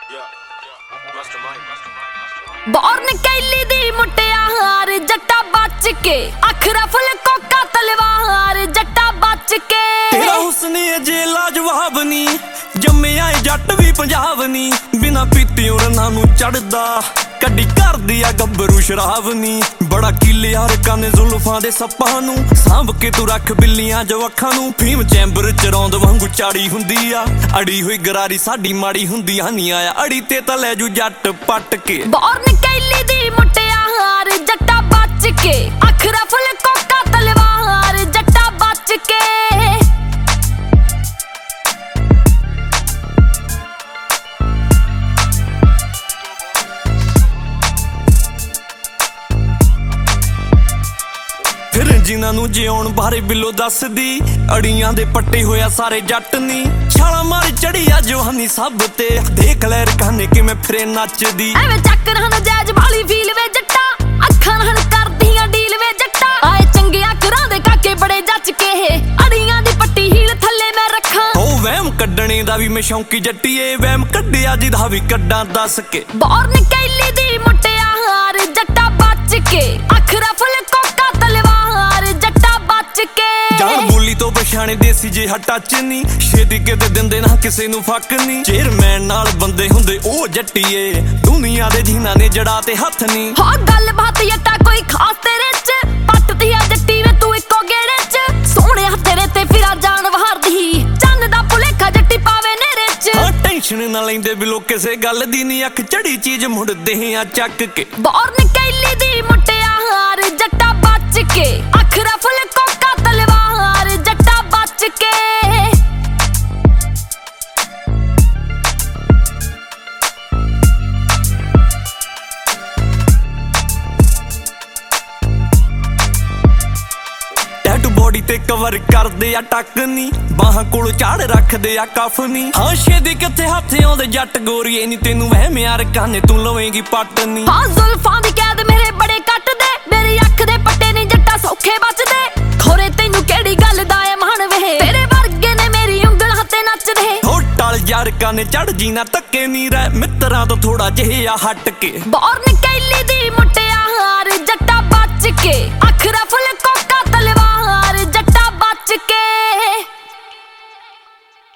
born Kelly ਦੀ ਮੁਟਿਆਰ ਜੱਟਾ ਬਚ ਕੇ ਅਖਰਾ ਫੁੱਲ ਕੋਕਾ ਤਲਵਾਰ ਜੱਟਾ ਬਚ ਕੇ ਤੇਰਾ ਹੁਸਨ ਜੇ ਲਾਜਵਾਬ ਨੀ ਜੰਮਿਆ ਜੱਟ ਵੀ ਪੰਜਾਬ ਨੀ ਬਿਨਾ ਪੀਤੀ ਉਹਨਾਂ ਨੂੰ ਚੜਦਾ ਕੱਢੀ ਕਰਦੀ ਆ ਗੱਭਰੂ ਸ਼ਰਾਬ ਨੀ ਬੜਾ ਕੀਲਿਆ ਰਕਾਨੇ ਜ਼ੁਲਫਾਂ ਦੇ ਸੱਪਾਂ ਨੂੰ ਸਾਂਭ ਕੇ ਤੂੰ ਰੱਖ ਬਿੱਲੀਆਂ ਜੋ ਅੱਖਾਂ ਨੂੰ ਫੀਮ ਚੈਂਬਰ ਚ ਰੌਂਦ ਵਾਂਗੂ ਚਾੜੀ ਹੁੰਦੀ ਆ ਅੜੀ ਹੋਈ ਗਰਾਰੀ ਸਾਡੀ ਮਾੜੀ ਹੁੰਦੀ ਆ ਨੀ ਆਇਆ ਅੜੀ ਤੇ ਤਾਂ ਲੈ ਜੂ ਜੱਟ ਪੱਟ ਕੇ ਬੌਰਨ ਕੈਲੀ ਦੀ ਮੁਟਿਆਰ ਜੱਟਾ ਬਚ ਕੇ ਅਖਰਾ ਫੁੱਲ ਕੋਕਾ ਤਲਵਾਰ ਜੱਟਾ ਬਚ ਕੇ ਫਿਰ ਜਿਨ੍ਹਾਂ ਨੂੰ ਜਿਉਣ ਬਾਰੇ ਬਿੱਲੋ ਦੱਸਦੀ ਅੜੀਆਂ ਦੇ ਪੱਟੇ ਹੋਇਆ ਸਾਰੇ ਜੱਟ ਨੀ ਛਾਲਾ ਮਾਰ ਚੜੀ ਆ ਜਵਾਨੀ ਸਭ ਤੇ ਦੇਖ ਲੈ ਰਕਾਨੇ ਕਿਵੇਂ ਫਿਰੇ ਨੱਚਦੀ ਐਵੇਂ ਚੱਕ ਰਹਿਣ ਜੈਜ ਵਾਲੀ ਫੀਲ ਵੇ ਜੱਟਾ ਅੱਖਾਂ ਨਾਲ ਕਰਦੀਆਂ ਡੀਲ ਵੇ ਜੱਟਾ ਆਏ ਚੰਗਿਆ ਘਰਾਂ ਦੇ ਕਾਕੇ ਬੜੇ ਜੱਚ ਕੇ ਅੜੀਆਂ ਦੀ ਪੱਟੀ ਹੀਲ ਥੱਲੇ ਮੈਂ ਰੱਖਾਂ ਉਹ ਵਹਿਮ ਕੱਢਣੇ ਦਾ ਵੀ ਮੈਂ ਸ਼ੌਂਕੀ ਜੱਟੀਏ ਵਹਿਮ ਕੱਢਿਆ ਜਿਹਦਾ ਵੀ ਕੱਢਾਂ ਦੱਸ ਕੇ ਬੌਰਨ ਕੈਲੀ ਦੀ ਮੁਟਿਆਰ ਜੱਟਾ ਬਚ ਕੇ ਅਖਰਾ ਫੁੱਲ ਕੋਕਾ ਤਲਵਾਰ ਜੱਟਾ ਬਚ ਕੇ ਜਾਨ ਬੋਲੀ ਤੋਂ ਪਛਾਣੇ ਦੇਸੀ ਜਿਹਾ ਟੱਚ ਨੀ ਛੇਤੀ ਕਿਤੇ ਦਿੰਦੇ ਨਾ ਕਿਸੇ ਨੂੰ ਫੱਕ ਨੀ ਚੇਅਰਮੈਨ ਨਾਲ ਬੰਦੇ ਹੁੰਦੇ ਉਹ ਜੱਟੀਏ ਦੁਨੀਆ ਦੇ ਜਿਨ੍ਹਾਂ ਨੇ ਜੜਾ ਤੇ ਹੱਥ ਨੀ ਹਾਂ ਗੱਲ ਬਾਤ ਜੱਟਾ ਕੋਈ ਖਾਸ ਤੇਰੇ ਚ ਪੱਟਦੀ ਆ ਜੱਟੀ ਵੇ ਤੂੰ ਇੱਕੋ ਗੇੜੇ ਚ ਸੋਹਣਿਆ ਤੇਰੇ ਤੇ ਫਿਰਾ ਜਾਨ ਵਹਾਰਦੀ ਚੰਨ ਦਾ ਭੁਲੇਖਾ ਜੱਟੀ ਪਾਵੇ ਨੇਰੇ ਚ ਹਾਂ ਟੈਨਸ਼ਨ ਨਾ ਲੈਂਦੇ ਬਿਲੋ ਕਿਸੇ ਗੱਲ ਦੀ ਨੀ ਅੱਖ ਚੜੀ ਚੀਜ਼ ਮੁੜਦੇ ਆ ਚੱਕ ਕੇ ਬੌਰਨ ਕੈਲੀ ਦੀ ਮੁਟਿਆਰ ਜੱਟਾ ਬਚ ਕੇ ਅਖਰਾ ਫੁੱਲ ਕੋਕਾ ਤਲਵਾਰ ਜੱਟਾ ਬਚ ਕੇ ਟੈਟੂ ਬੋਡੀ ਤੇ ਕਵਰ ਕਰਦੇ ਆ ਟੱਕ ਨੀ ਬਾਹਾਂ ਕੋਲ ਚਾੜ ਰੱਖਦੇ ਆ ਕਫ ਨੀ ਹਾਂ ਛੇਦੀ ਕਿੱਥੇ ਹੱਥ ਆਉਂਦੇ ਜੱਟ ਗੋਰੀਏ ਨੀ ਤੈਨੂੰ ਵਹਿਮ ਯਾਰ ਕਾਨੇ ਤੂੰ ਲਵੇਂਗੀ ਪੱਟ ਨੀ ਹਾਂ ਜ਼ੁਲਫਾਂ ਦੀ ਕੈਦ ਮੇਰੇ ਬੜੇ ਕੱਟਦੇ ਮੇਰੀ ਅੱਖ ਦੇ ਪੱਟੇ ਨੀ ਜੱਟਾ ਸੌਖੇ ਬਚਦੇ ਖੋਰੇ ਤੈਨੂੰ ਕਿਹੜੀ ਗੱਲ ਦਾ ਏ ਮਾਣ ਵੇ ਤੇਰੇ ਵਰਗੇ ਨੇ ਮੇਰੀ ਉਂਗਲਾਂ ਤੇ ਨੱਚਦੇ ਹੋ ਟਲ ਯਾਰ ਕਾਨੇ ਚੜ ਜੀ ਨਾ ਧੱਕੇ ਨੀ ਰਹਿ ਮਿੱਤਰਾਂ ਤੋਂ ਥੋੜਾ ਜਿਹਾ ਹਟ ਕੇ ਬੌਰਨ ਕੈਲੀ ਦੀ ਮੁਟਿਆਰ ਜੱਟਾ ਬਚ ਕੇ ਅਖਰਾ ਫੁੱਲ ਕੋਕਾ